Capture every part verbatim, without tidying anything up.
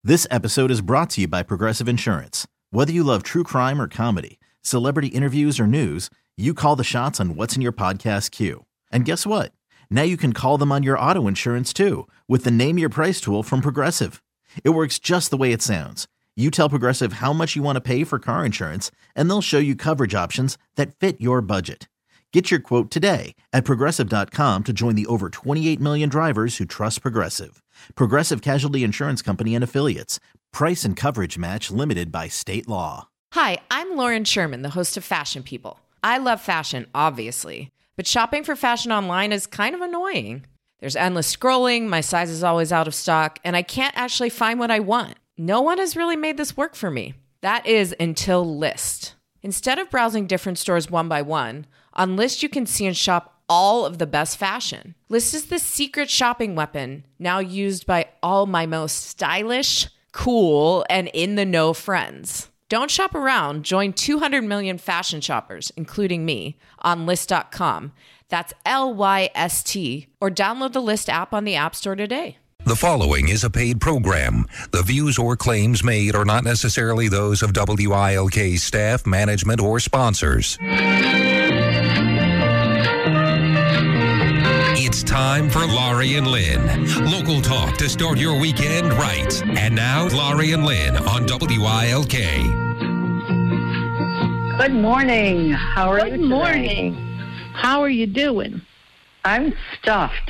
This episode is brought to you by Progressive Insurance. Whether you love true crime or comedy, celebrity interviews or news, you call the shots on what's in your podcast queue. And guess what? Now you can call them on your auto insurance too with the Name Your Price tool from Progressive. It works just the way it sounds. You tell Progressive how much you want to pay for car insurance, and they'll show you coverage options that fit your budget. Get your quote today at Progressive dot com to join the over twenty-eight million drivers who trust Progressive. Progressive Casualty Insurance Company and Affiliates. Price and coverage match limited by state law. Hi, I'm Lauren Sherman, the host of Fashion People. I love fashion, obviously, but shopping for fashion online is kind of annoying. There's endless scrolling, my size is always out of stock, and I can't actually find what I want. No one has really made this work for me. That is until Lyst. Instead of browsing different stores one by one, on Lyst you can see and shop all of the best fashion. Lyst is the secret shopping weapon now used by all my most stylish, cool, and in-the-know friends. Don't shop around. Join two hundred million fashion shoppers, including me, on Lyst dot com. That's L Y S T, or download the Lyst app on the App Store today. The following is a paid program. The views or claims made are not necessarily those of W I L K's staff, management, or sponsors. It's time for Laurie and Lynn. Local talk to start your weekend right. And now, Laurie and Lynn on W I L K. Good morning. How are Good you today? morning. How are you doing? I'm stuffed.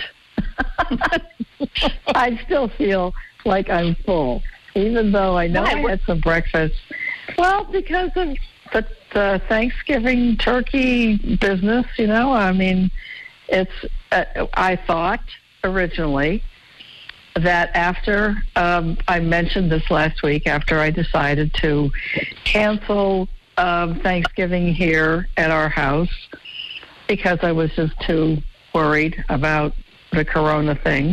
I still feel like I'm full, even though I know Why? I had some breakfast. Well, because of the, the Thanksgiving turkey business, you know, I mean, it's, uh, I thought originally that after, um, I mentioned this last week, after I decided to cancel um, Thanksgiving here at our house because I was just too worried about the corona thing,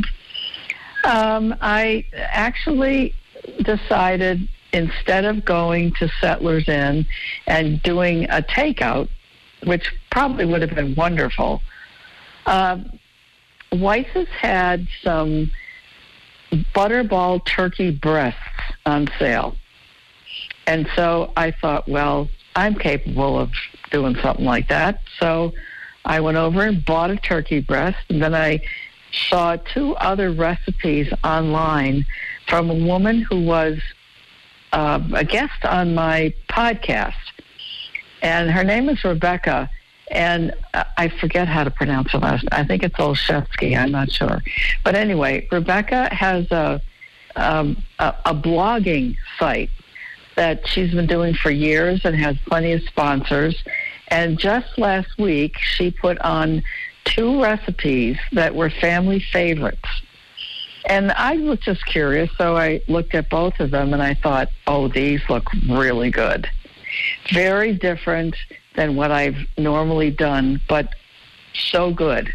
um, I actually decided instead of going to Settlers Inn and doing a takeout, which probably would have been wonderful, uh, Weiss's had some butterball turkey breasts on sale. And so I thought, well, I'm capable of doing something like that. So I went over and bought a turkey breast, and then I saw two other recipes online from a woman who was uh, a guest on my podcast. And her name is Rebecca, and I forget how to pronounce her last name. I think it's Olszewski. I'm not sure. But anyway, Rebecca has a, um, a, a blogging site that she's been doing for years and has plenty of sponsors. And just last week, she put on two recipes that were family favorites. And I was just curious, so I looked at both of them, and I thought, oh, these look really good. Very different than what I've normally done, but so good.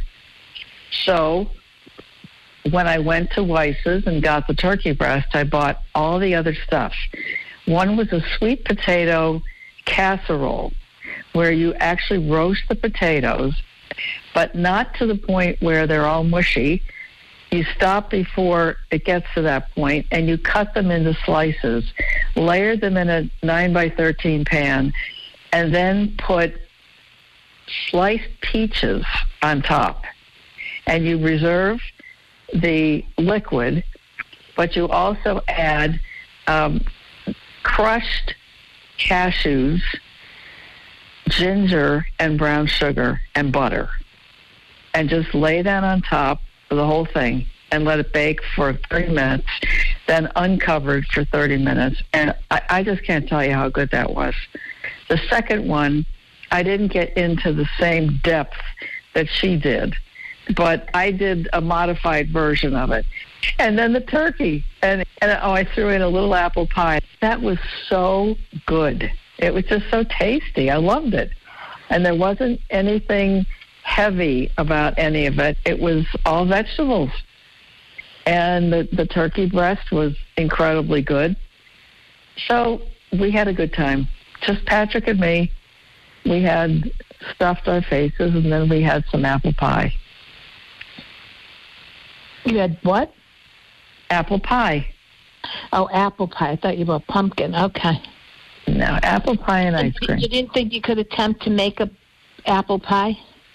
So when I went to Weiss's and got the turkey breast, I bought all the other stuff. One was a sweet potato casserole, where you actually roast the potatoes, but not to the point where they're all mushy. You stop before it gets to that point, and you cut them into slices, layer them in a nine by thirteen pan, and then put sliced peaches on top. And you reserve the liquid, but you also add um, crushed cashews, ginger and brown sugar and butter, and just lay that on top of the whole thing and let it bake for thirty minutes, then uncovered for thirty minutes. And I, I just can't tell you how good that was. The second one, I didn't get into the same depth that she did, but I did a modified version of it. And then the turkey, and, and oh, I threw in a little apple pie. That was so good. It was just so tasty. I loved it. And there wasn't anything heavy about any of it. It was all vegetables. And the, the turkey breast was incredibly good. So we had a good time. Just Patrick and me. We had stuffed our faces, and then we had some apple pie. You had what? Apple pie. Oh, apple pie. I thought you were pumpkin. Okay. No, apple pie and ice cream. You didn't think you could attempt to make a apple pie?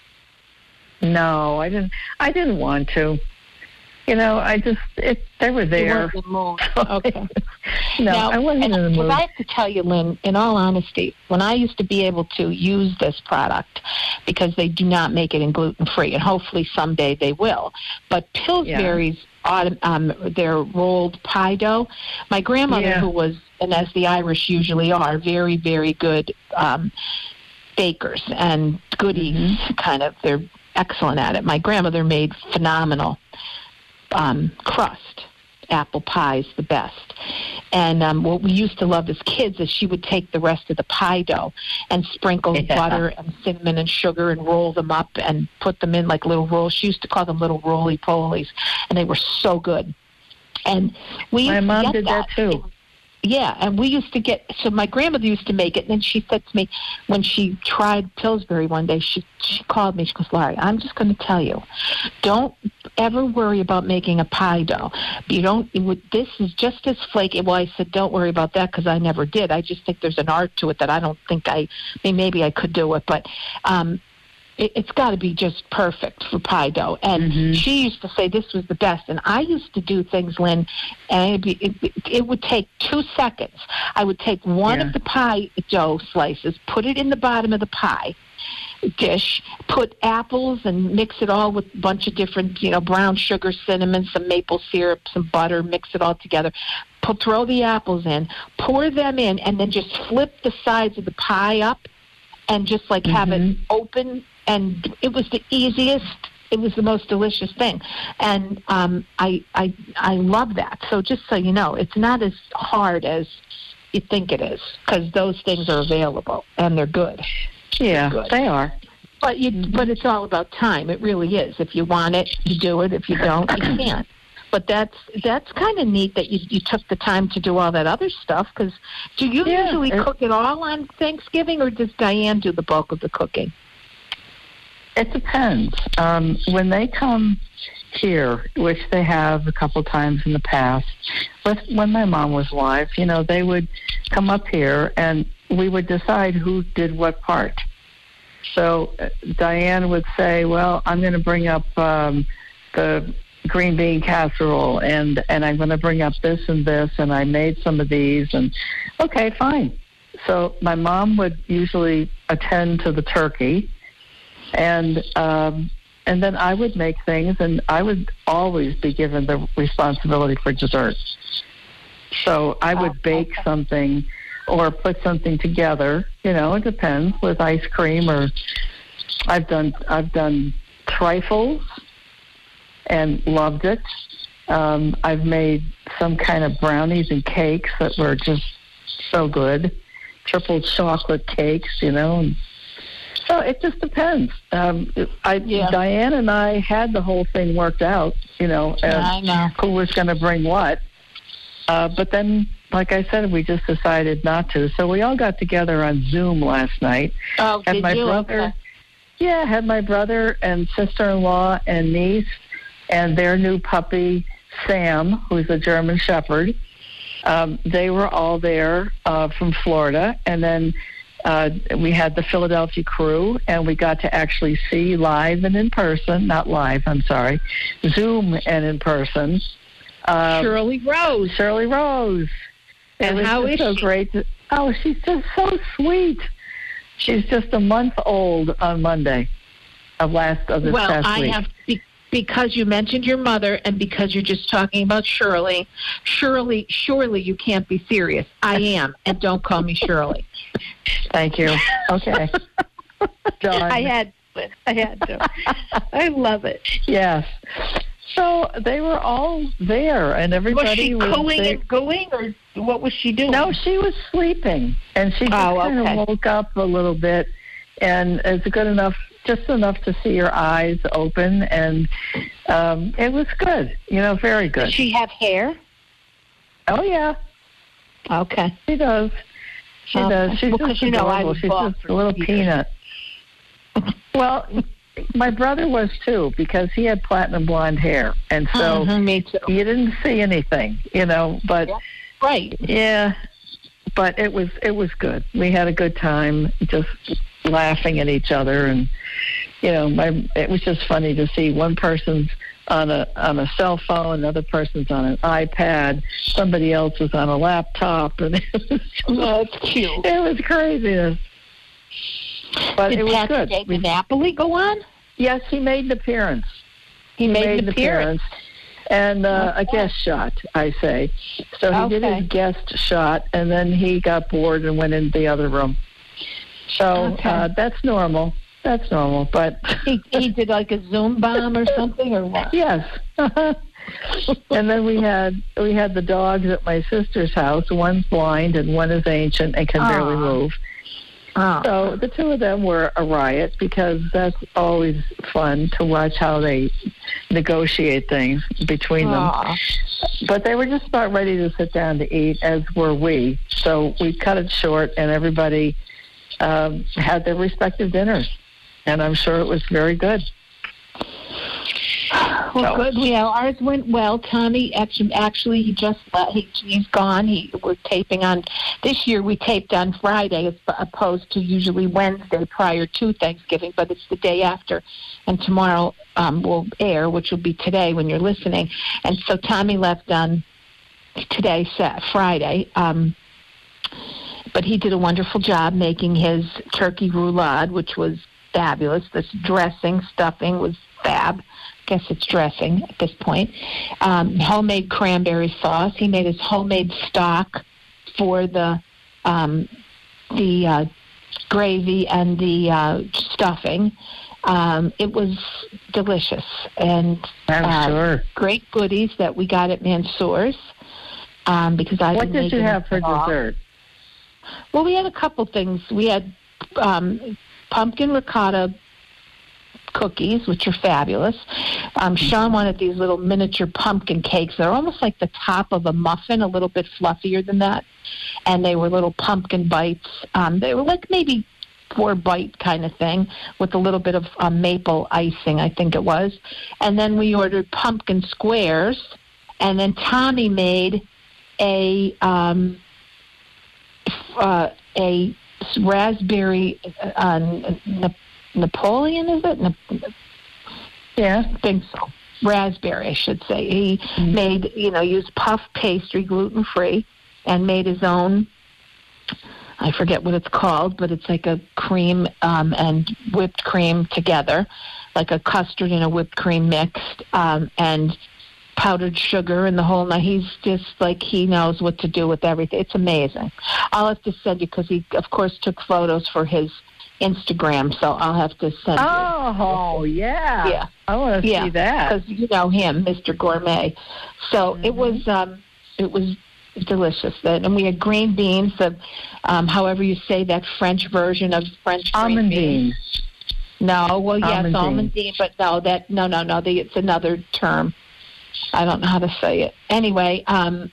No, I didn't. I didn't want to. You know, I just it. They were there. You weren't in the mood. Okay. No, now, I wasn't in the mood. I have to tell you, Lynn, in all honesty, when I used to be able to use this product, because they do not make it in gluten-free, and hopefully someday they will, but Pillsbury's, yeah. um, their rolled pie dough, my grandmother, yeah. who was, and as the Irish usually are, very, very good um, bakers and goodies, mm-hmm. kind of, they're excellent at it. My grandmother made phenomenal um, crust. Apple pie is the best. And um, what we used to love as kids is she would take the rest of the pie dough and sprinkle yeah. butter and cinnamon and sugar and roll them up and put them in like little rolls. She used to call them little roly-polies, and they were so good. And we used My to mom get did that, that too. Yeah, and we used to get, so my grandmother used to make it, and then she said to me, when she tried Pillsbury one day, she, she called me, she goes, Laurie, I'm just going to tell you, don't ever worry about making a pie dough. You don't, this is just as flaky. Well, I said, don't worry about that, because I never did. I just think there's an art to it that I don't think I, I mean, maybe I could do it, but um, it, it's got to be just perfect for pie dough. And mm-hmm. she used to say this was the best. And I used to do things, Lynn, and it'd be, it, it would take two seconds. I would take one yeah. of the pie dough slices, put it in the bottom of the pie dish, put apples and mix it all with a bunch of different, you know, brown sugar, cinnamon, some maple syrup, some butter, mix it all together. Put, throw the apples in, pour them in, and then just flip the sides of the pie up and just like mm-hmm. have it open. And it was the easiest. It was the most delicious thing, and um, I I I love that. So just so you know, it's not as hard as you think it is, because those things are available and they're good. Yeah, they're good. They are. But you mm-hmm. but it's all about time. It really is. If you want it, you do it. If you don't, you can't. But that's that's kind of neat that you you took the time to do all that other stuff. Because do you yeah, usually it, cook it all on Thanksgiving, or does Diane do the bulk of the cooking? It depends. Um, when they come here, which they have a couple times in the past, with, when my mom was alive, you know, they would come up here and we would decide who did what part. So uh, Diane would say, well, I'm going to bring up um, the green bean casserole, and, and I'm going to bring up this and this, and I made some of these, and okay, fine. So my mom would usually attend to the turkey, And um, and then I would make things, and I would always be given the responsibility for dessert. So I would bake something or put something together. You know, it depends, with ice cream, or I've done I've done trifles and loved it. Um, I've made some kind of brownies and cakes that were just so good, triple chocolate cakes, you know. And so it just depends. Um, I, yeah. Diane and I had the whole thing worked out, you know, yeah, I know. who was going to bring what. Uh, but then, like I said, we just decided not to. So we all got together on Zoom last night. Oh, had did my you? brother, Okay. Yeah, had my brother and sister-in-law and niece and their new puppy, Sam, who's a German Shepherd. Um, they were all there uh, from Florida. And then uh, we had the Philadelphia crew, and we got to actually see live and in person, not live, I'm sorry, Zoom and in person. Uh, Shirley Rose. Shirley Rose. And it was how is so she? Great to, oh, she's just so sweet. She's just a month old on Monday of last of this well, past I week. have be, because you mentioned your mother, and because you're just talking about Shirley. Shirley, surely you can't be serious. I am, and don't call me Shirley. Thank you. Okay. Done. I had, I had to. I love it. Yes. So they were all there, and everybody was she was cooing there. and gooing, or what was she doing? No, she was sleeping, and she just oh, kind okay. of woke up a little bit, and it's good enough, just enough to see her eyes open, and um, it was good. You know, very good. Does she have hair? Oh yeah. Okay. She does. She okay. does. She's well, just you know, I adorable. was She's just a little peanut. Well, my brother was too, because he had platinum blonde hair, and so mm-hmm, me too. you didn't see anything, you know. But yeah. right. Yeah, but it was it was good. We had a good time, just laughing at each other, and you know, my it was just funny to see one person's on a on a cell phone, another person's on an iPad, somebody else is on a laptop, and it was just, oh, it's cute. It was craziness. But Did it was Patrick good. We, Napoli go on? Yes, he made an appearance. He, He made, made an an appearance. appearance. And uh, Okay. a guest shot, I say. So he did Okay. his guest shot, and then he got bored and went into the other room. So Okay. uh, that's normal. That's normal. But He, he did like a Zoom bomb or something, or what? yes. And then we had we had the dogs at my sister's house. One's blind and one is ancient and can barely Aw. move. Oh. So the two of them were a riot, because that's always fun to watch how they negotiate things between them. Aw. But they were just about ready to sit down to eat, as were we. So we cut it short, and everybody um, had their respective dinners. And I'm sure it was very good. Well, So- good. Yeah, ours went well. Tommy actually, actually, he just left. He, he's gone. He we're taping on this year. We taped on Friday, as opposed to usually Wednesday prior to Thanksgiving, but it's the day after, and tomorrow um, will air, which will be today when you're listening. And so Tommy left on today, Sat Friday. Um, but he did a wonderful job making his turkey roulade, which was fabulous. This dressing, stuffing was fab. Guess it's dressing at this point. Um, homemade cranberry sauce. He made his homemade stock for the um, the uh, gravy and the uh, stuffing. Um, it was delicious, and I'm uh, sure. great goodies that we got at Mansour's. Um, because I What did you have for dessert? Well, we had a couple things. We had um, pumpkin ricotta cookies, which are fabulous. Um, Sean wanted these little miniature pumpkin cakes. They're almost like the top of a muffin, a little bit fluffier than that. And they were little pumpkin bites. Um, they were like maybe four bite kind of thing with a little bit of uh, maple icing, I think it was. And then we ordered pumpkin squares. And then Tommy made a um, uh, a raspberry uh, na- Napoleon, is it? Na- Yeah. I think so. Raspberry, I should say. He Mm-hmm. made, you know, used puff pastry, gluten-free, and made his own, I forget what it's called, but it's like a cream um, and whipped cream together, like a custard and a whipped cream mixed, um, and powdered sugar and the whole night. He's just like, he knows what to do with everything. It's amazing. I'll have to send you, because he, of course, took photos for his Instagram, so I'll have to send you. Oh, yeah. Yeah. I want to Yeah, see that. because you know him, Mister Gourmet. So Mm-hmm. it was um, it was delicious. Then, and we had green beans, of um, however you say that French version of French green Almond beans. beans. No, well, yes, Almond almond beans. bean, but no, that no, no, no. The, it's another term. I don't know how to say it. Anyway, um,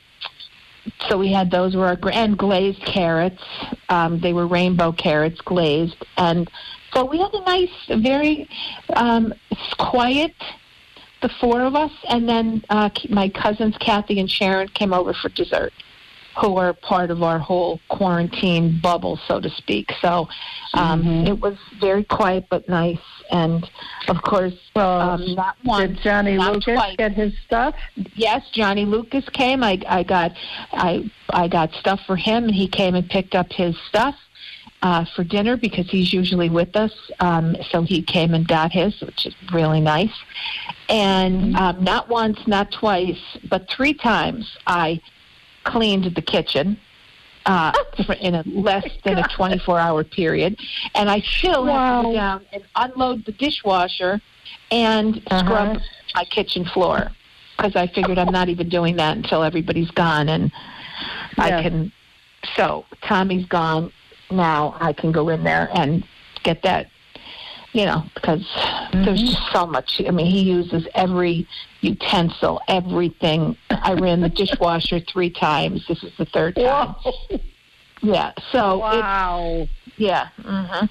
so we had those were our gra- and glazed carrots. Um, they were rainbow carrots glazed, and so we had a nice, very um, quiet. The four of us, and then uh, my cousins Kathy and Sharon came over for dessert, who are part of our whole quarantine bubble, so to speak. So um, Mhm. it was very quiet but nice, and of course, Well, um, not once, Did Johnny not Lucas twice. get his stuff? Yes, Johnny Lucas came. I I got I I got stuff for him, and he came and picked up his stuff uh, for dinner because he's usually with us. Um, so he came and got his, which is really nice. And um, not once, not twice, but three times I cleaned the kitchen uh, for- in a less than a twenty-four hour period, and I still have to go Wow. down and unload the dishwasher and scrub Uh-huh. my kitchen floor, because I figured I'm not even doing that until everybody's gone, and I Yeah. can. So Tommy's gone now. I can go in there and get that, you know, because there's just so much. I mean, he uses every utensil, everything. I ran the dishwasher three times. This is the third time. Whoa. Yeah. So it's, Wow. yeah. hmm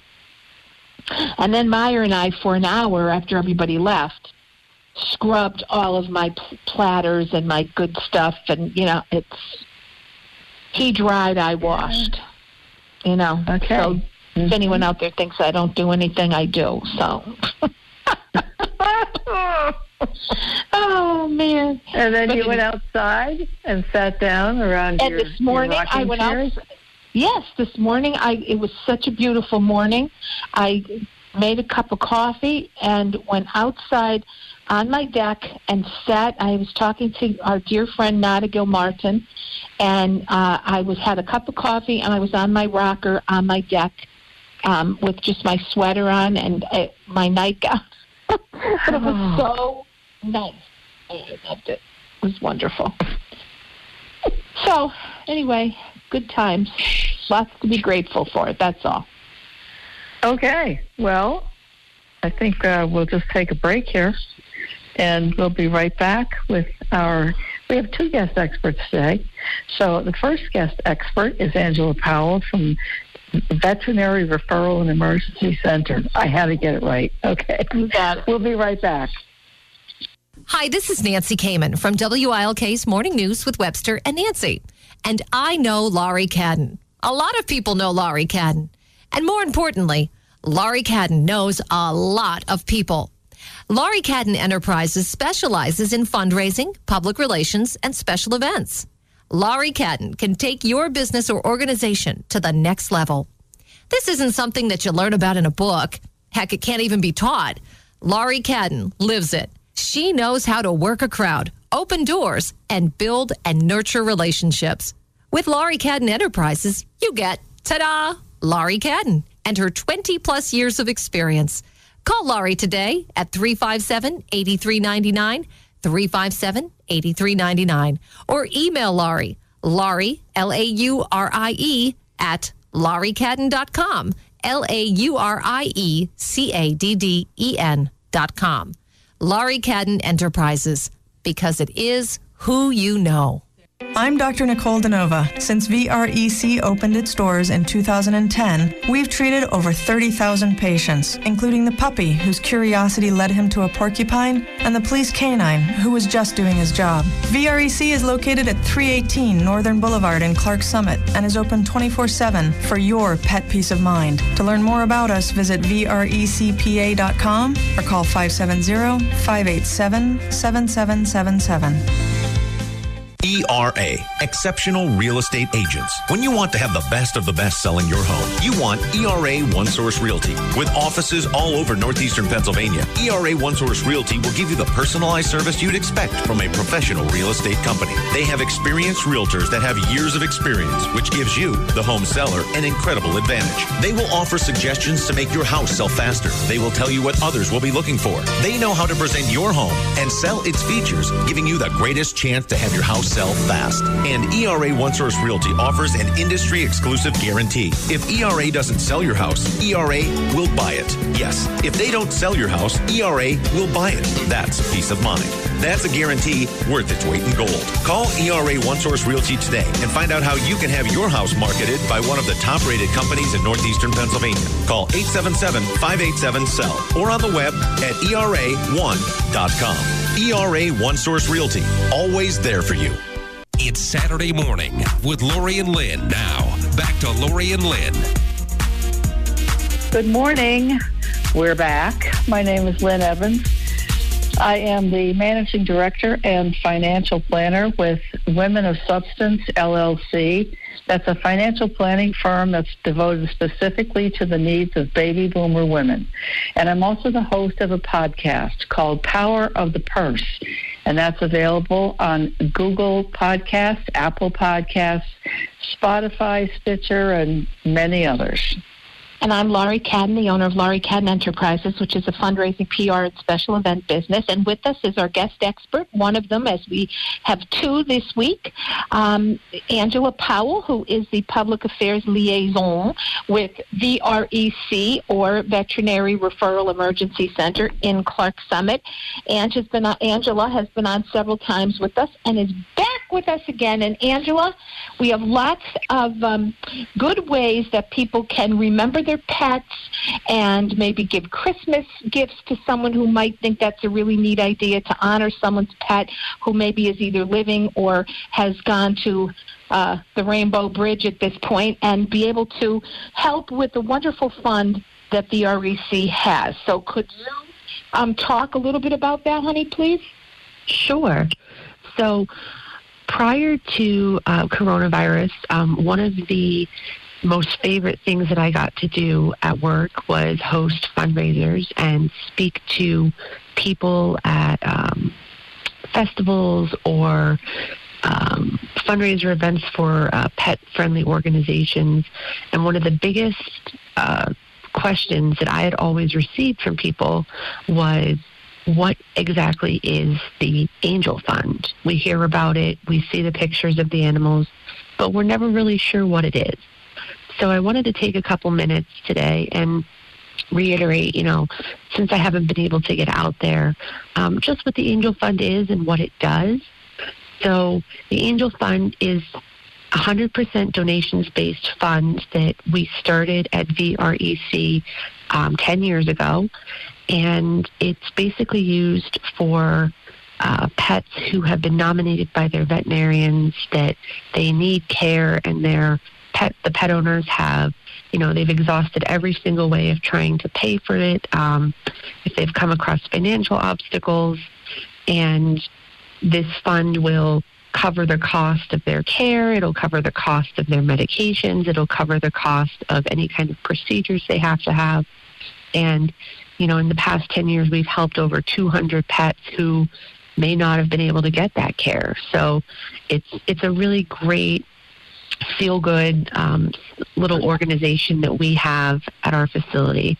And then Meyer and I, for an hour after everybody left, scrubbed all of my pl- platters and my good stuff, and you know, it's He dried, I washed. You know. Okay. So mm-hmm. if anyone out there thinks I don't do anything, I do. So. Oh, man. And then but you went outside and sat down around and your And this morning your I went chairs? out. Yes, this morning I it was such a beautiful morning. I made a cup of coffee and went outside on my deck and sat. I was talking to our dear friend Nada Gilmartin, and uh, I was had a cup of coffee and I was on my rocker on my deck um, with just my sweater on and uh, my nightgown. But it was so nice. I loved it. It was wonderful. So, anyway, good times. Lots to be grateful for. That's all. Okay. Well, I think uh, we'll just take a break here, and we'll be right back with our... We have two guest experts today. So the first guest expert is Angela Powell from Veterinary Referral and Emergency Center. I had to get it right. Okay. You got it. We'll be right back. Hi, this is Nancy Kamen from W I L K's Morning News with Webster and Nancy. And I know Laurie Cadden. A lot of people know Laurie Cadden. And more importantly, Laurie Cadden knows a lot of people. Laurie Cadden Enterprises specializes in fundraising, public relations, and special events. Laurie Cadden can take your business or organization to the next level. This isn't something that you learn about in a book. Heck, it can't even be taught. Laurie Cadden lives it. She knows how to work a crowd, open doors, and build and nurture relationships. With Laurie Cadden Enterprises, you get, ta-da, Laurie Cadden and her twenty-plus years of experience. Call Laurie today at three five seven, eight three nine nine, three five seven, eight three nine nine, or email Laurie, Laurie, L A U R I E, at laurie cadden dot com, L A U R I E C A D D E N dot com. Laurie Cadden Enterprises, because it is who you know. I'm Doctor Nicole DeNova. Since V R E C opened its doors in two thousand ten, we've treated over thirty thousand patients, including the puppy whose curiosity led him to a porcupine, and the police canine who was just doing his job. V R E C is located at three eighteen Northern Boulevard in Clark Summit and is open twenty-four seven for your pet peace of mind. To learn more about us, visit V R E C P A dot com or call five seven zero, five eight seven, seven seven seven seven. E R A, Exceptional Real Estate Agents. When you want to have the best of the best selling your home, you want E R A One Source Realty. With offices all over northeastern Pennsylvania, E R A One Source Realty will give you the personalized service you'd expect from a professional real estate company. They have experienced realtors that have years of experience, which gives you, the home seller, an incredible advantage. They will offer suggestions to make your house sell faster. They will tell you what others will be looking for. They know how to present your home and sell its features, giving you the greatest chance to have your house sell fast. And E R A One Source Realty offers an industry-exclusive guarantee. If E R A doesn't sell your house, E R A will buy it. Yes, if they don't sell your house, E R A will buy it. That's peace of mind. That's a guarantee worth its weight in gold. Call E R A One Source Realty today and find out how you can have your house marketed by one of the top-rated companies in northeastern Pennsylvania. Call eight seven seven, five eight seven, S E L L or on the web at E R A one dot com. E R A One Source Realty, always there for you. It's Saturday morning with Lori and Lynn. Now, back to Lori and Lynn. Good morning. We're back. My name is Lynn Evans. I am the Managing Director and Financial Planner with Women of Substance, L L C. That's a financial planning firm that's devoted specifically to the needs of baby boomer women. And I'm also the host of a podcast called Power of the Purse. And that's available on Google Podcasts, Apple Podcasts, Spotify, Stitcher, and many others. And I'm Laurie Cadden, the owner of Laurie Cadden Enterprises, which is a fundraising, P R, and special event business. And with us is our guest expert, one of them, as we have two this week, um, Angela Powell, who is the Public Affairs Liaison with V R E C, or Veterinary Referral Emergency Center in Clark Summit. Angela's been on, Angela has been on several times with us and is back with us again. And Angela, we have lots of um, good ways that people can remember their pets and maybe give Christmas gifts to someone who might think that's a really neat idea, to honor someone's pet who maybe is either living or has gone to uh, the Rainbow Bridge at this point, and be able to help with the wonderful fund that the R E C has. So could you um, talk a little bit about that, honey, please? Sure. So prior to uh, coronavirus, um, one of the most favorite things that I got to do at work was host fundraisers and speak to people at um, festivals or um, fundraiser events for uh, pet-friendly organizations. And one of the biggest uh, questions that I had always received from people was, what exactly is the Angel Fund? We hear about it, we see the pictures of the animals, but we're never really sure what it is. So I wanted to take a couple minutes today and reiterate, you know, since I haven't been able to get out there, um, just what the Angel Fund is and what it does. So the Angel Fund is one hundred percent donations-based fund that we started at V R E C um, ten years ago. And it's basically used for uh, pets who have been nominated by their veterinarians that they need care, and their pet, the pet owners have, you know, they've exhausted every single way of trying to pay for it. Um, if they've come across financial obstacles, and this fund will cover the cost of their care, it'll cover the cost of their medications, it'll cover the cost of any kind of procedures they have to have. And you know, in the past ten years, we've helped over two hundred pets who may not have been able to get that care. So it's it's a really great, feel-good um, little organization that we have at our facility.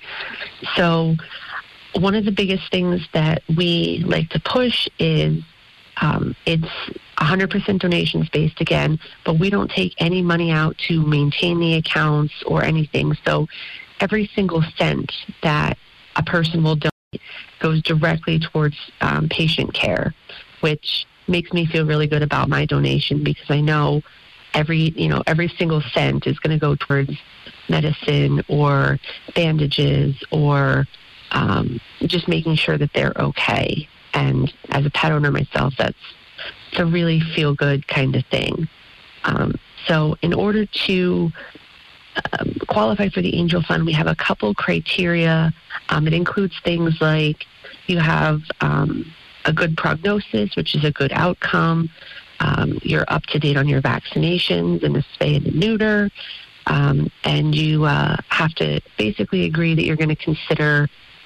So one of the biggest things that we like to push is um, it's one hundred percent donations-based again, but we don't take any money out to maintain the accounts or anything. So every single cent that a person will donate goes directly towards um, patient care, which makes me feel really good about my donation, because I know every, you know, every single cent is going to go towards medicine or bandages or um, just making sure that they're okay. And as a pet owner myself, that's it's a really feel good kind of thing. Um, so in order to Um, qualify for the Angel Fund, we have a couple criteria. Um, it includes things like you have um, a good prognosis, which is a good outcome. Um, you're up to date on your vaccinations and the spay and the neuter. Um, and you uh, have to basically agree that you're going to consider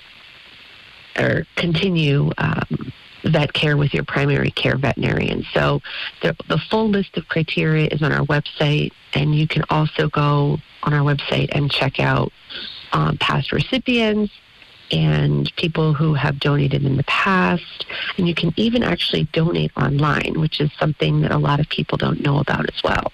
or continue um, vet care with your primary care veterinarian. So the, the full list of criteria is on our website, and you can also go on our website and check out um, past recipients and people who have donated in the past. And you can even actually donate online, which is something that a lot of people don't know about as well.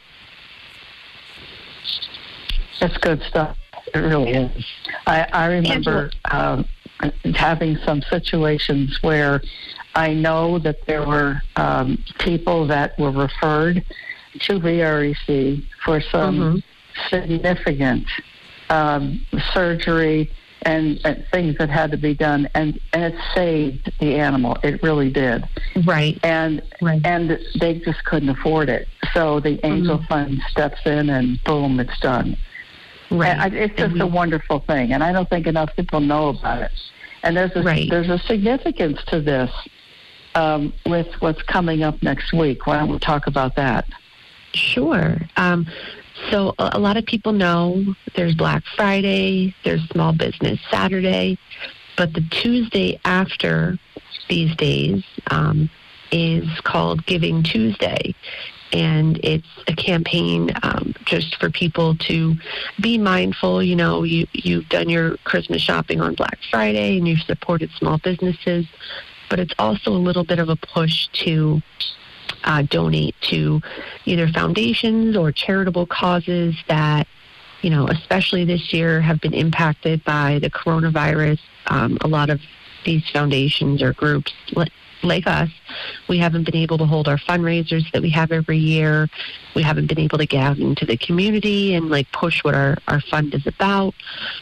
That's good stuff. It really is. I, I remember um, having some situations where I know that there were um, people that were referred to V R E C for some mm-hmm. significant um, surgery and, and things that had to be done, and, and it saved the animal. It really did. Right. And right. and they just couldn't afford it. So the Angel mm-hmm. Fund steps in, and boom, it's done. Right. And I, it's just we, a wonderful thing, and I don't think enough people know about it. And there's a, right. there's a significance to this um, with what's coming up next week. Why don't we talk about that? Sure. Um, so a, a lot of people know there's Black Friday, there's Small Business Saturday, but the Tuesday after these days um, is called Giving Tuesday. And it's a campaign um, just for people to be mindful. You know, you, you've done your Christmas shopping on Black Friday and you've supported small businesses, but it's also a little bit of a push to uh, donate to either foundations or charitable causes that, you know, especially this year have been impacted by the coronavirus. Um, a lot of these foundations or groups like us, we haven't been able to hold our fundraisers that we have every year. We haven't been able to get out into the community and like push what our, our fund is about.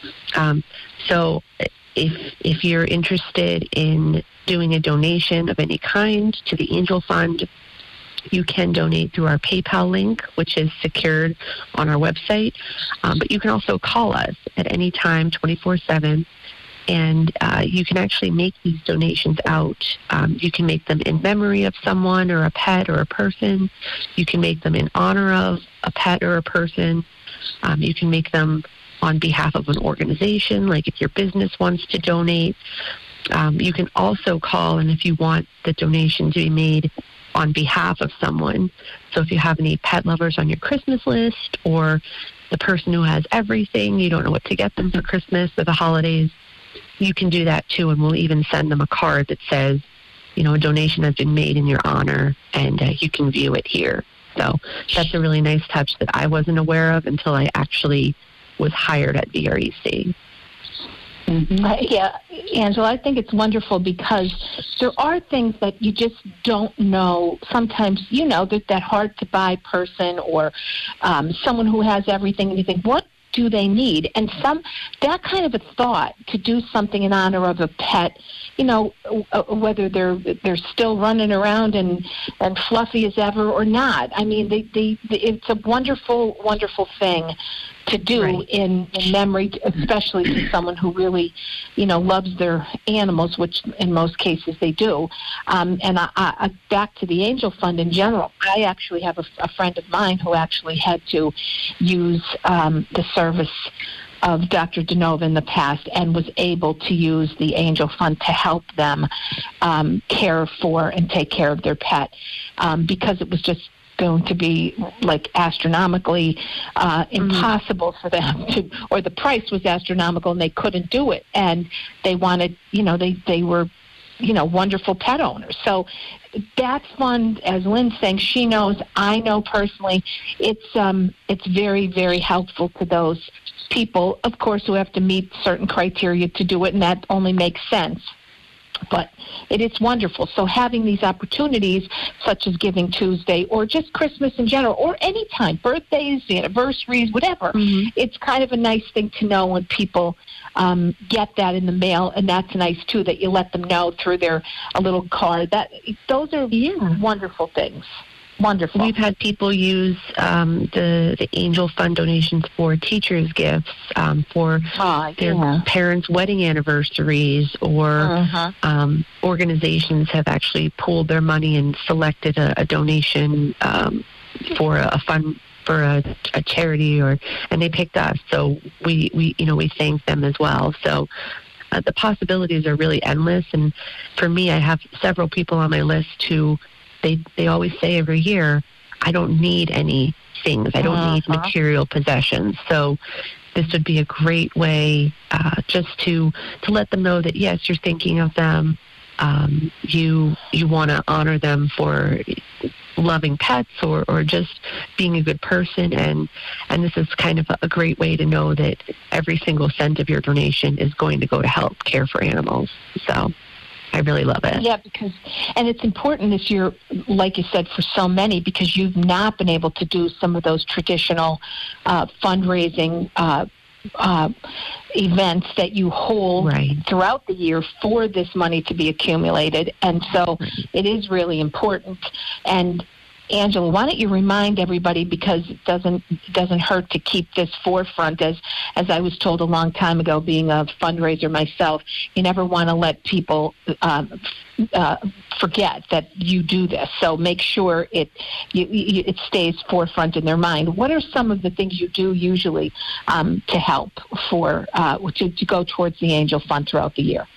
Um, so if if you're interested in doing a donation of any kind to the Angel Fund, you can donate through our PayPal link, which is secured on our website. Um, but you can also call us at any time, twenty-four seven. And uh, you can actually make these donations out. Um, you can make them in memory of someone or a pet or a person. You can make them in honor of a pet or a person. Um, you can make them on behalf of an organization, like if your business wants to donate. Um, you can also call, and if you want the donation to be made on behalf of someone. So if you have any pet lovers on your Christmas list, or the person who has everything, you don't know what to get them for Christmas or the holidays, you can do that too, and we'll even send them a card that says, you know, a donation has been made in your honor, and uh, you can view it here. So that's a really nice touch that I wasn't aware of until I actually was hired at V R E C. Mm-hmm. Uh, yeah, Angela, I think it's wonderful because there are things that you just don't know. Sometimes, you know, that that hard-to-buy person or um, someone who has everything, and you think, what do they need? And some that kind of a thought to do something in honor of a pet, you know, uh, whether they're they're still running around and, and fluffy as ever or not. I mean, they, they, they it's a wonderful, wonderful thing to do right. in, in memory, especially to someone who really, you know, loves their animals, which in most cases they do. Um, and I, I, back to the Angel Fund in general, I actually have a, a friend of mine who actually had to use um, the service of Doctor DeNova in the past and was able to use the Angel Fund to help them um, care for and take care of their pet um, because it was just going to be like astronomically uh, impossible mm-hmm. for them to, or the price was astronomical and they couldn't do it. And they wanted, you know, they, they were, you know, wonderful pet owners. So that fund, as Lynn's saying, she knows, I know personally, it's, um, it's very, very helpful to those people, of course, who have to meet certain criteria to do it, and that only makes sense. But it is wonderful. So having these opportunities, such as Giving Tuesday, or just Christmas in general, or any time, birthdays, anniversaries, whatever, mm-hmm. it's kind of a nice thing to know when people um, get that in the mail, and that's nice too, that you let them know through their a little card. That those are yeah. wonderful things. Wonderful. We've had people use um, the, the Angel Fund donations for teachers' gifts, um, for oh, their yeah. parents' wedding anniversaries, or uh-huh. um, organizations have actually pooled their money and selected a, a donation um, for a, a fund for a, a charity, or and they picked us. So we, we you know we thank them as well. So. Uh, the possibilities are really endless, and for me, I have several people on my list who they they always say every year, I don't need any things. I don't uh-huh. need material possessions. So this would be a great way uh, just to to let them know that, yes, you're thinking of them. Um, you you want to honor them for loving pets, or, or just being a good person, and and this is kind of a great way to know that every single cent of your donation is going to go to help care for animals. So I really love it. Yeah, because, and it's important if you're, like you said, for so many, because you've not been able to do some of those traditional uh, fundraising uh, uh, events that you hold right. throughout the year for this money to be accumulated. And so it is really important. And Angela, why don't you remind everybody, because it doesn't doesn't hurt to keep this forefront, as as I was told a long time ago, being a fundraiser myself, you never want to let people um, uh, forget that you do this. So make sure it you, you, it stays forefront in their mind. What are some of the things you do usually um, to help for uh, to, to go towards the Angel Fund throughout the year?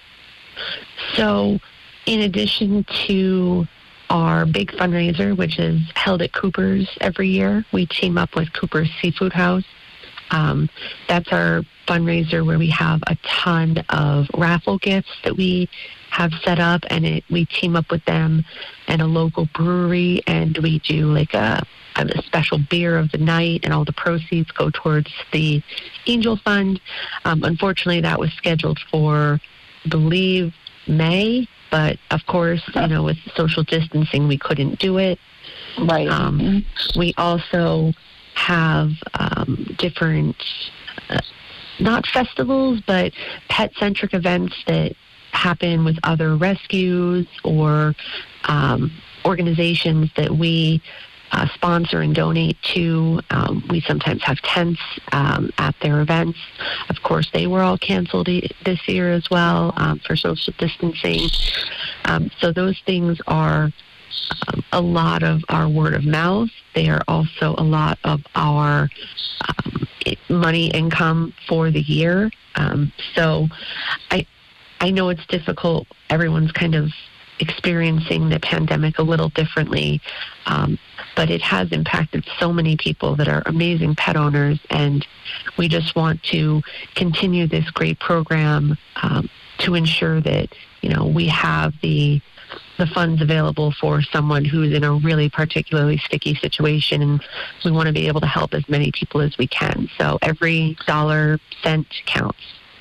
So, in addition to our big fundraiser, which is held at Cooper's every year, we team up with Cooper's Seafood House. Um, that's our fundraiser where we have a ton of raffle gifts that we have set up, and it, we team up with them and a local brewery, and we do like a, a special beer of the night, and all the proceeds go towards the Angel Fund. Um, unfortunately, that was scheduled for, I believe, May. but of course, you know, with social distancing, we couldn't do it. Right. Um, mm-hmm. We also have um, different, uh, not festivals, but pet-centric events that happen with other rescues or um, organizations that we uh, sponsor and donate to. Um, we sometimes have tents um, at their events. Of course, they were all canceled e- this year as well um, for social distancing. Um, so those things are Um, a lot of our word of mouth. They are also a lot of our um, money income for the year. Um, so I, I know it's difficult. Everyone's kind of experiencing the pandemic a little differently, um, but it has impacted so many people that are amazing pet owners, and we just want to continue this great program um, to ensure that, you know, we have the the funds available for someone who's in a really particularly sticky situation, and we want to be able to help as many people as we can. So every dollar cent counts.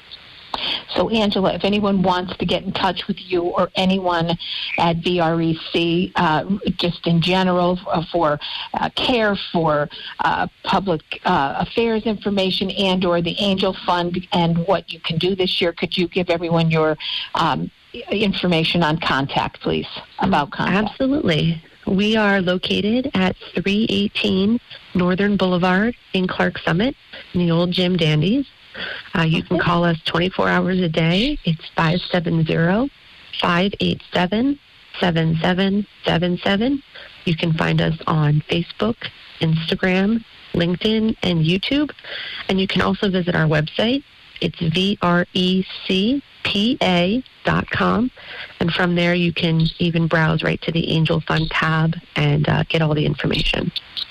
So, Angela, if anyone wants to get in touch with you or anyone at V R E C, uh, just in general, uh, for uh, care, for uh, public uh, affairs information, and or the Angel Fund and what you can do this year, could you give everyone your um, information on contact, please, about contact? Absolutely. We are located at three eighteen Northern Boulevard in Clark Summit, in the old Jim Dandies. Uh, you can call us twenty-four hours a day. It's five seven zero, five eight seven, seven seven seven seven. You can find us on Facebook, Instagram, LinkedIn, and YouTube. And you can also visit our website. It's V R E C P A dot com. And from there, you can even browse right to the Angel Fund tab and uh, get all the information.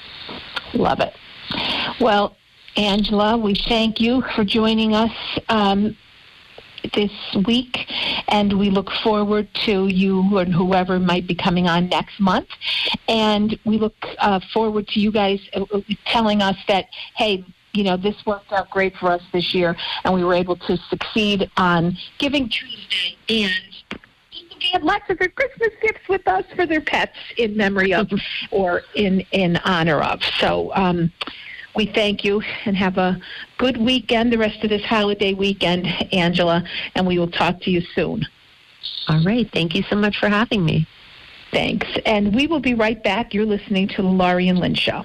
Love it. Well, Angela, we thank you for joining us um, this week, and we look forward to you and whoever might be coming on next month. And we look uh, forward to you guys telling us that, hey, you know, this worked out great for us this year, and we were able to succeed on Giving Tuesday, and we had lots of their Christmas gifts with us for their pets in memory of or in, in honor of. So, um, we thank you and have a good weekend, the rest of this holiday weekend, Angela, and we will talk to you soon. All right. Thank you so much for having me. Thanks. And we will be right back. You're listening to the Laurie and Lynn Show.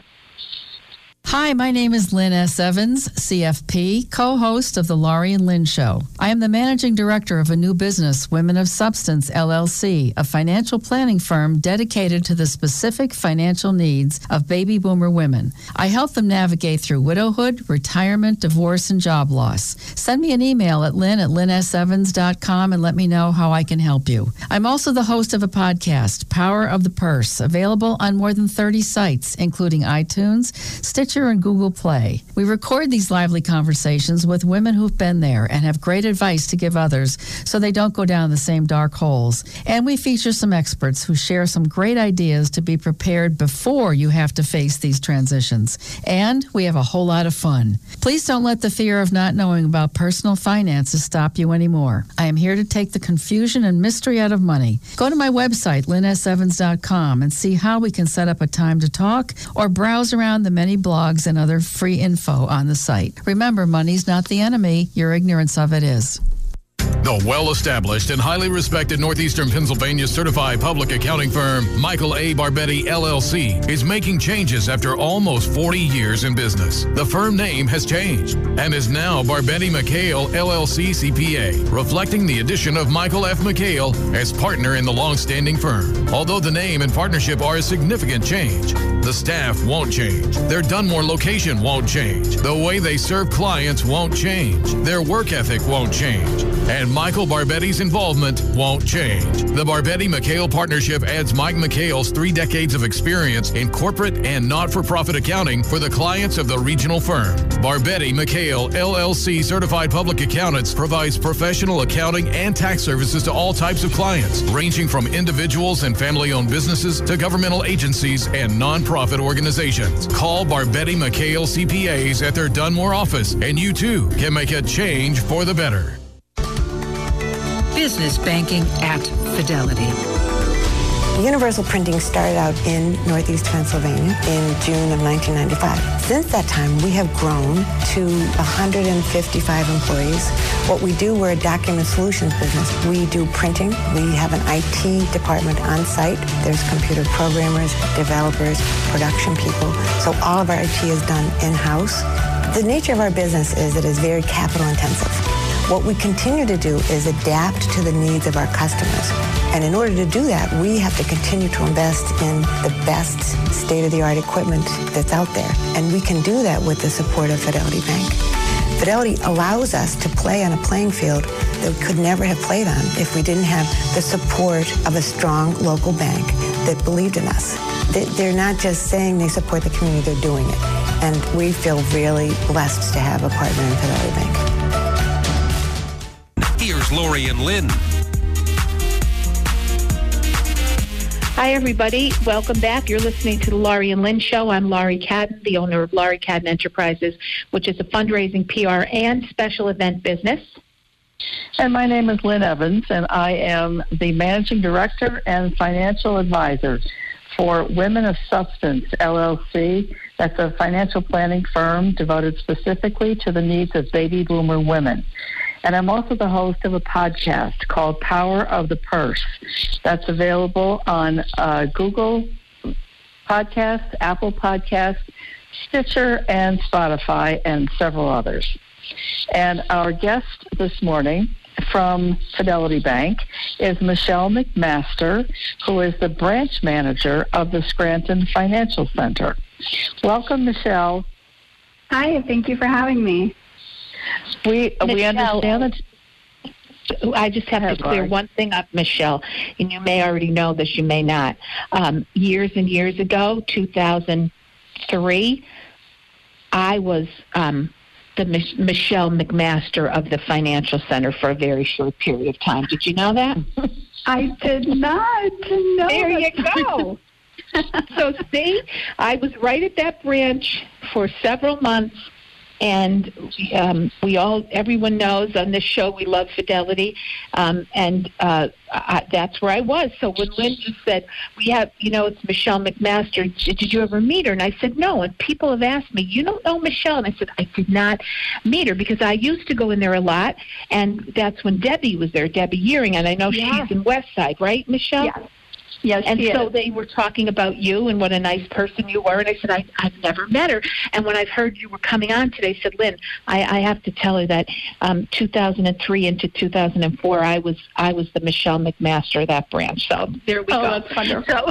Hi, my name is Lynn S. Evans, C F P, co-host of The Laurie and Lynn Show. I am the managing director of a new business, Women of Substance, L L C, a financial planning firm dedicated to the specific financial needs of baby boomer women. I help them navigate through widowhood, retirement, divorce, and job loss. Send me an email at lynn at lynn s evans dot com and let me know how I can help you. I'm also the host of a podcast, Power of the Purse, available on more than thirty sites, including iTunes, Stitcher, and Google Play. We record these lively conversations with women who've been there and have great advice to give others so they don't go down the same dark holes. And we feature some experts who share some great ideas to be prepared before you have to face these transitions. And we have a whole lot of fun. Please don't let the fear of not knowing about personal finances stop you anymore. I am here to take the confusion and mystery out of money. Go to my website, lynn s evans dot com, and see how we can set up a time to talk or browse around the many blogs and other free info on the site. Remember, money's not the enemy. Your ignorance of it is. The well-established and highly respected Northeastern Pennsylvania certified public accounting firm Michael A. Barbetti, L L C, is making changes after almost forty years in business. The firm name has changed and is now Barbetti McHale, L L C C P A, reflecting the addition of Michael F. McHale as partner in the long-standing firm. Although the name and partnership are a significant change, the staff won't change. Their Dunmore location won't change. The way they serve clients won't change. Their work ethic won't change. And Michael Barbetti's involvement won't change. The Barbetti-McHale partnership adds Mike McHale's three decades of experience in corporate and not-for-profit accounting for the clients of the regional firm. Barbetti-McHale, L L C certified public accountants provides professional accounting and tax services to all types of clients, ranging from individuals and family-owned businesses to governmental agencies and nonprofit organizations. Call Barbetti-McHale C P As at their Dunmore office, and you too can make a change for the better. business banking at Fidelity. Universal Printing started out in Northeast Pennsylvania in June of nineteen ninety-five. Since that time, we have grown to one hundred fifty-five employees. What we do, we're a document solutions business. We do printing. We have an I T department on site. There's computer programmers, developers, production people. So all of our I T is done in-house. The nature of our business is it is very capital intensive. What we continue to do is adapt to the needs of our customers. And in order to do that, we have to continue to invest in the best state-of-the-art equipment that's out there. And we can do that with the support of Fidelity Bank. Fidelity allows us to play on a playing field that we could never have played on if we didn't have the support of a strong local bank that believed in us. They're not just saying they support the community, they're doing it. And we feel really blessed to have a partner in Fidelity Bank. Here's Lori and Lynn. Hi, everybody. Welcome back. You're listening to the Laurie and Lynn Show. I'm Laurie Cadden, the owner of Laurie Cadden Enterprises, which is a fundraising, P R, and special event business. And my name is Lynn Evans, and I am the Managing Director and Financial Advisor for Women of Substance, L L C. That's a financial planning firm devoted specifically to the needs of baby boomer women. And I'm also the host of a podcast called Power of the Purse. That's available on uh, Google Podcasts, Apple Podcasts, Stitcher, and Spotify, and several others. And our guest this morning from Fidelity Bank is Michelle McMaster, who is the branch manager of the Scranton Financial Center. Welcome, Michelle. Hi, thank you for having me. We we Michelle, understand that. I just have to clear one thing up, Michelle, and you may already know this, you may not. Um, years and years ago, two thousand three, I was um, the Mich- Michelle McMaster of the Financial Center for a very short period of time. Did you know that? I did not know. There you go. So, see, I was right at that branch for several months. And um, we all, everyone knows on this show we love Fidelity, um, and uh, I, that's where I was. So when Lynn just said, we have, you know, it's Michelle McMaster, did you ever meet her? And I said, no. And people have asked me, you don't know Michelle? And I said, I did not meet her because I used to go in there a lot, and that's when Debbie was there, Debbie Yearing, and I know Yeah. she's in Westside, right, Michelle? Yes. Yes, and she so is. they were talking about you and what a nice person you were. And I said, I, I've never met her. And when I've heard you were coming on today, I said, Lynn, I, I have to tell her that um, two thousand three into two thousand four, I was I was the Michelle McMaster of that branch. So there we oh, go. That's wonderful. So,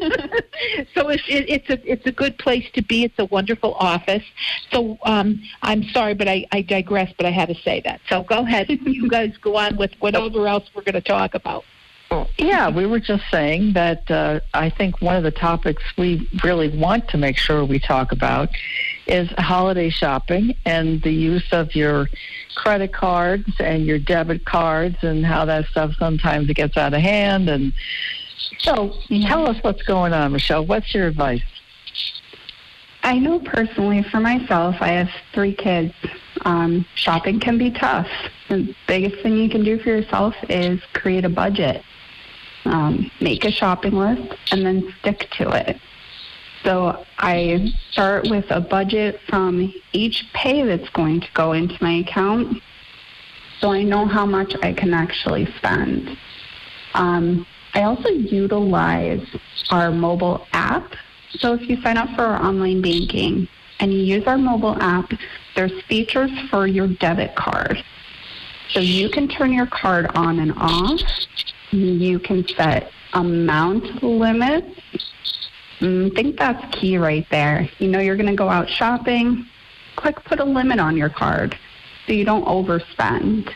so it's, it, it's a it's a good place to be. It's a wonderful office. So um, I'm sorry, but I, I digress. But I had to say that. So go ahead. You guys go on with whatever else we're going to talk about. Yeah, we were just saying that uh, I think one of the topics we really want to make sure we talk about is holiday shopping and the use of your credit cards and your debit cards and how that stuff sometimes it gets out of hand. And so tell us what's going on, Michelle. What's your advice? I know personally for myself, I have three kids. Um, shopping can be tough. The biggest thing you can do for yourself is create a budget. Um, make a shopping list and then stick to it. So I start with a budget from each pay that's going to go into my account so I know how much I can actually spend. Um, I also utilize our mobile app. So if you sign up for our online banking and you use our mobile app, there's features for your debit card. So you can turn your card on and off. You can set amount limits. I think that's key right there. You know you're going to go out shopping. Quick, put a limit on your card so you don't overspend.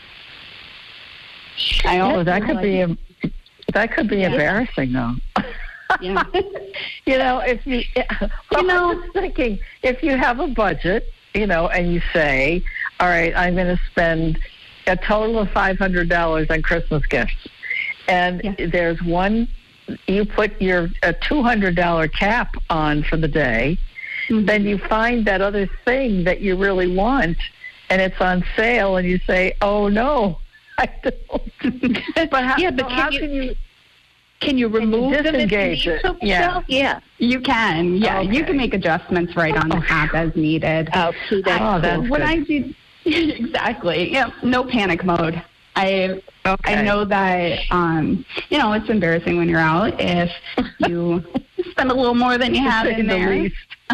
I Oh, that could be a, that could be Yeah. embarrassing, though. Yeah. You know, if you, well, you know, I'm just thinking, if you have a budget, you know, and you say, all right, I'm going to spend a total of five hundred dollars on Christmas gifts. And yeah. there's one, you put your a two hundred dollars cap on for the day, mm-hmm. then you find that other thing that you really want, and it's on sale, and you say, oh, no, I don't. But how, yeah, but so can, how you, can you can you remove can you them if you disengage need it? to, Yeah. Michelle? Yeah. You can, yeah. Okay. You can make adjustments right on the app as needed. Oh, see, that's Oh, cool. that's What good. I do, exactly. Yeah, no panic mode. I Okay. I know that um, you know, it's embarrassing when you're out if you spend a little more than you have in the there. least.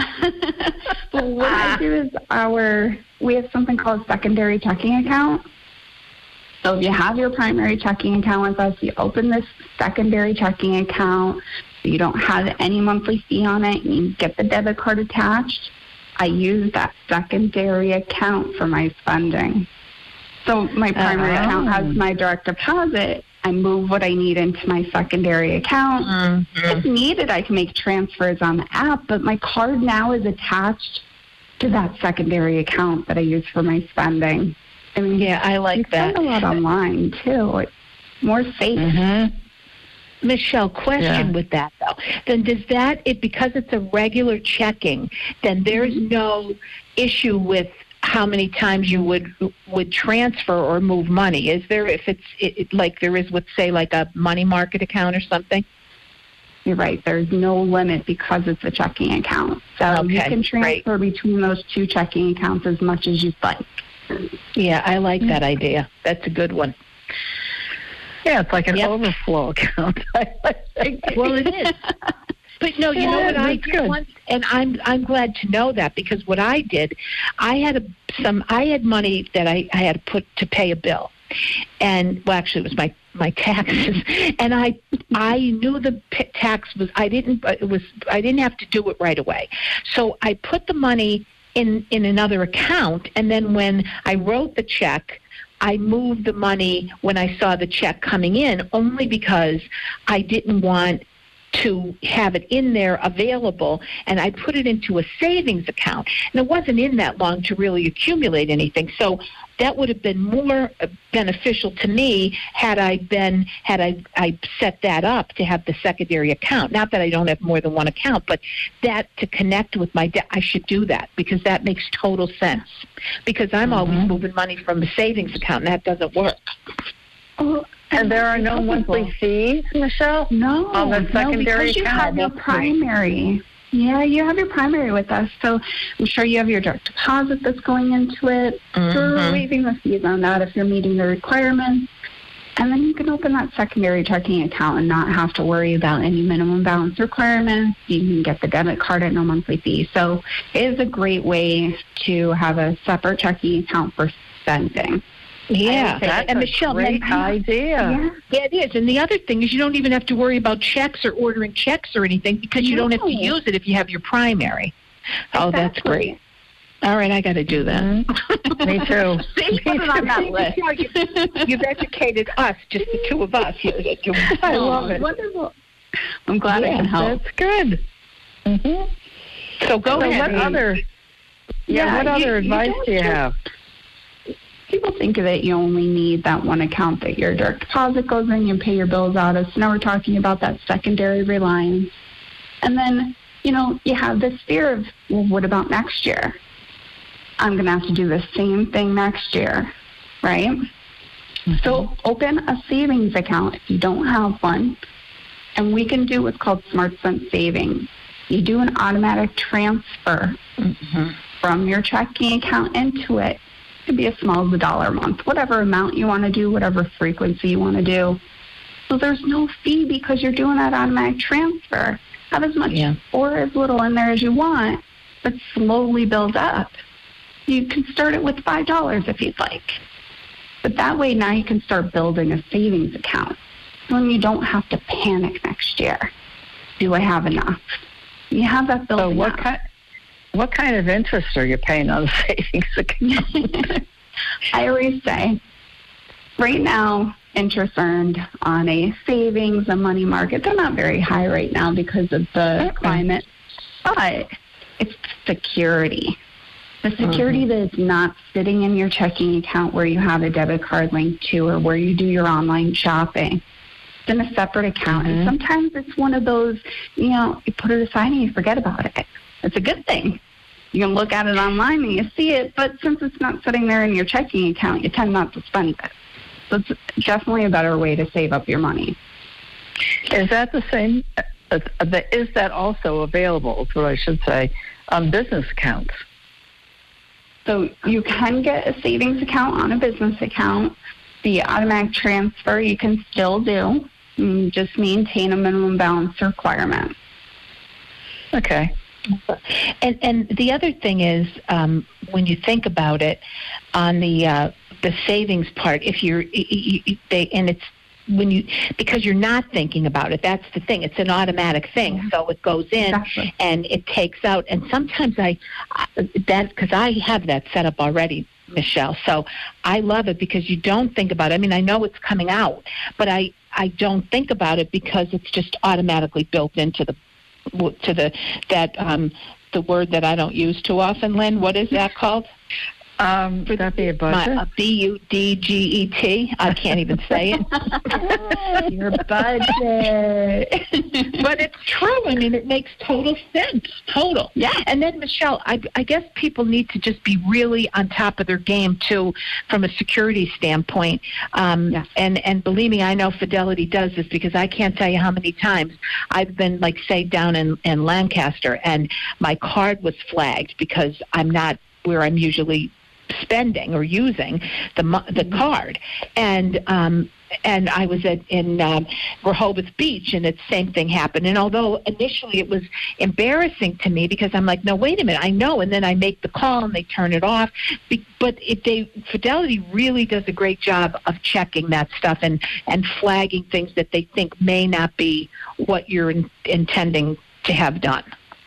But what I do is our we have something called secondary checking account. So if you have your primary checking account with us, you open this secondary checking account. So you don't have any monthly fee on it. You get the debit card attached. I use that secondary account for my spending. So my primary Oh. account has my direct deposit. I move what I need into my secondary account. Mm-hmm. If needed, I can make transfers on the app, but my card now is attached to that secondary account that I use for my spending. I mean, Yeah, I like you that. spend a lot online, too. It's more safe. Mm-hmm. Michelle, question Yeah. with that though. Then does that it because it's a regular checking, then there's no issue with how many times you would would transfer or move money? Is there if it's it, it, like there is with say like a money market account or something? You're right. There's no limit because it's a checking account. So you Okay, can transfer between those two checking accounts as much as you'd like. Yeah, I like that idea. That's a good one. Yeah, it's like an Yep. overflow account. Well, it is. But no, you know Yeah, what I that's did good. once, and I'm I'm glad to know that because what I did, I had a, some I had money that I, I had to put to pay a bill, and well, actually, it was my my taxes, and I I knew the p- tax was I didn't it was I didn't have to do it right away, so I put the money in in another account, and then when I wrote the check, I moved the money when I saw the check coming in, only because I didn't want to have it in there available, and I put it into a savings account. And it wasn't in that long to really accumulate anything. So that would have been more beneficial to me had I been had I, I set that up to have the secondary account. Not that I don't have more than one account, but that to connect with my debt, I should do that because that makes total sense. Because I'm Mm-hmm. always moving money from the savings account, and that doesn't work. Oh, And there are no monthly fees, Michelle? No, On the secondary no, because you account? have your primary. Yeah, you have your primary with us. So I'm sure you have your direct deposit that's going into it. Mhm. We're waiving the fees on that if you're meeting the requirements. And then you can open that secondary checking account and not have to worry about any minimum balance requirements. You can get the debit card at no monthly fee. So it is a great way to have a separate checking account for spending. Yeah, That's and a Michelle, great then- idea. Yeah. Yeah, it is. And the other thing is you don't even have to worry about checks or ordering checks or anything because you don't have to No. use it if you have your primary. Oh, that's Exactly. great. All right, I got to do that. Me too. See, Me put it on that too. list. You've educated us, just the two of us. You- I love it. Wonderful. I'm glad I Yeah, can help. That's good. Mm-hmm. So go so ahead. what other, yeah, Yeah, what you- other you advice don't do you have- have? People think that you only need that one account that your direct deposit goes in, you pay your bills out of. So now we're talking about that secondary reliance. And then, you know, you have this fear of, well, what about next year? I'm going to have to do the same thing next year, right? Mm-hmm. So open a savings account if you don't have one. And we can do what's called Smart Sense Savings. You do an automatic transfer Mm-hmm. from your checking account into it. It could be as small as a dollar a month, whatever amount you want to do, whatever frequency you want to do. So there's no fee because you're doing that automatic transfer. Have as much Yeah. or as little in there as you want, but slowly build up. You can start it with five dollars if you'd like. But that way now you can start building a savings account. Then you don't have to panic next year. Do I have enough? You have that built So what up. kind, what kind of interest are you paying on the savings account? I always say, right now, interest earned on a savings, a money market, they're not very high right now because of the climate, but it's security. The security Mm-hmm. that is not sitting in your checking account where you have a debit card linked to or where you do your online shopping. It's in a separate account. Mm-hmm. And sometimes it's one of those, you know, you put it aside and you forget about it. It's a good thing. You can look at it online and you see it, but since it's not sitting there in your checking account, you tend not to spend it. So it's definitely a better way to save up your money. Is that the same? Uh, is that also available, is what I should say, on business accounts? So you can get a savings account on a business account. The automatic transfer you can still do. You just maintain a minimum balance requirement. Okay. And and the other thing is, um, when you think about it, on the uh, the savings part, if you're you, you, they and it's when you because you're not thinking about it. That's the thing. It's an automatic thing, mm-hmm. so it goes in exactly. and it takes out. And sometimes I that because I have that set up already, Michelle. So I love it because you don't think about it. I mean, I know it's coming out, but I I don't think about it because it's just automatically built into the. to the that um the word that I don't use too often, Lynn. What is that called? Um, would that be a budget? My, uh, B U D G E T. I can't even say it. Your budget. But it's true. I mean, it makes total sense. Total. Yeah. And then, Michelle, I, I guess people need to just be really on top of their game, too, from a security standpoint. Um, yeah. And, and believe me, I know Fidelity does this because I can't tell you how many times I've been, like, say, down in, in Lancaster, and my card was flagged because I'm not where I'm usually spending or using the the card, and um and I was at in um, Rehoboth Beach, and the same thing happened. And although initially it was embarrassing to me because I'm like, no, wait a minute, I know. And then I make the call and they turn it off. But if they Fidelity really does a great job of checking that stuff and and flagging things that they think may not be what you're in, intending to have done.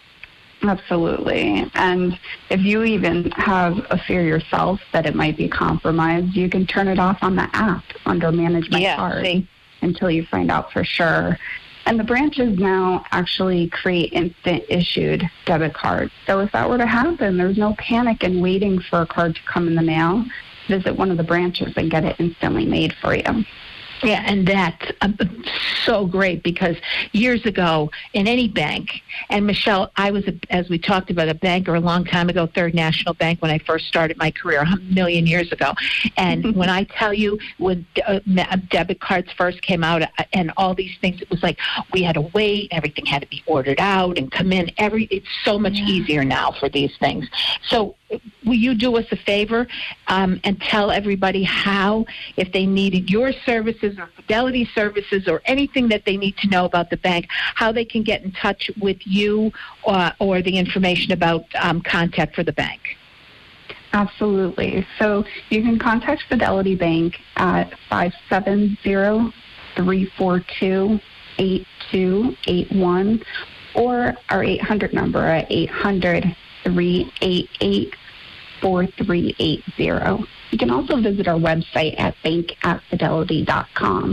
Absolutely. And if you even have a fear yourself that it might be compromised, you can turn it off on the app under Manage My yeah, Card see? until you find out for sure. And the branches now actually create instant issued debit cards. So if that were to happen, there's no panic in waiting for a card to come in the mail. Visit one of the branches and get it instantly made for you. Yeah, and that's uh, so great because years ago in any bank, and Michelle, I was, a, as we talked about, a banker a long time ago, Third National Bank, when I first started my career a million years ago. And when I tell you, when uh, debit cards first came out and all these things, it was like we had to wait, everything had to be ordered out and come in. Every It's so much yeah. easier now for these things. So will you do us a favor um, and tell everybody how, if they needed your services or Fidelity services or anything that they need to know about the bank, how they can get in touch with you or, or the information about um, contact for the bank? Absolutely. So you can contact Fidelity Bank at five seven zero, three four two, eight two eight one or our eight hundred number at eight hundred, three eight eight, four three eight zero. You can also visit our website at bank at fidelity dot com.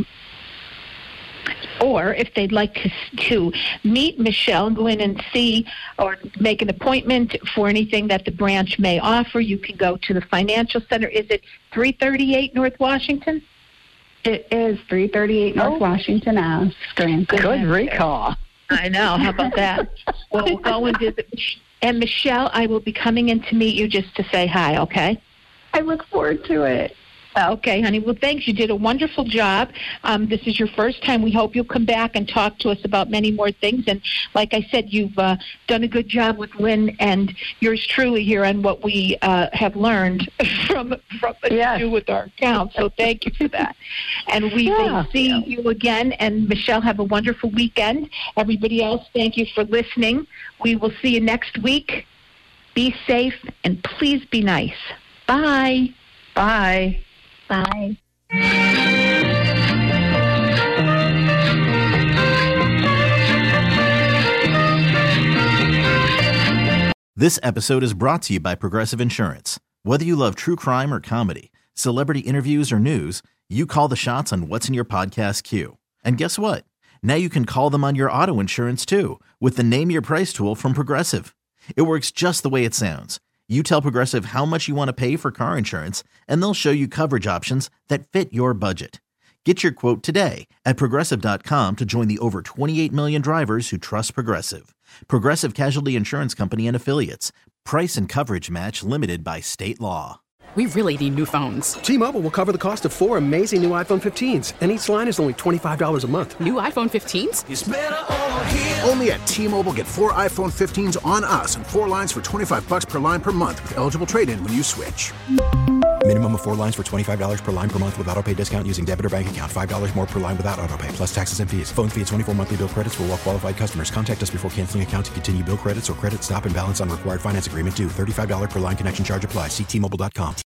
Or if they'd like to, to meet Michelle and go in and see or make an appointment for anything that the branch may offer, you can go to the Financial Center. Is it three thirty-eight North Washington? It is three thirty-eight North oh. Washington Ave. Good, Good recall. I know. How about that? Well, we'll go and visit. And Michelle, I will be coming in to meet you just to say hi, okay? I look forward to it. Okay, honey. Well, thanks. You did a wonderful job. Um, this is your first time. We hope you'll come back and talk to us about many more things. And like I said, you've uh, done a good job with Lynn and yours truly here on what we uh, have learned from, from what yes. to do with our account. So thank you for that. And we yeah. will see yeah. you again. And Michelle, have a wonderful weekend. Everybody else, thank you for listening. We will see you next week. Be safe and please be nice. Bye. Bye. Bye. This episode is brought to you by Progressive Insurance. Whether you love true crime or comedy, celebrity interviews or news, you call the shots on what's in your podcast queue. And guess what? Now you can call them on your auto insurance too with the Name Your Price tool from Progressive. It works just the way it sounds. You tell Progressive how much you want to pay for car insurance, and they'll show you coverage options that fit your budget. Get your quote today at Progressive dot com to join the over twenty-eight million drivers who trust Progressive. Progressive Casualty Insurance Company and Affiliates. Price and coverage match limited by state law. We really need new phones. T-Mobile will cover the cost of four amazing new iPhone fifteens, and each line is only twenty-five dollars a month. New iPhone fifteens? It's better over here. Only at T-Mobile, get four iPhone fifteens on us and four lines for twenty-five dollars per line per month with eligible trade-in when you switch. Minimum of four lines for twenty-five dollars per line per month with autopay discount using debit or bank account. five dollars more per line without autopay, plus taxes and fees. Phone fee at twenty-four monthly bill credits for well-qualified customers. Contact us before canceling account to continue bill credits or credit stop and balance on required finance agreement due. thirty-five dollars per line connection charge applies. See T Mobile dot com.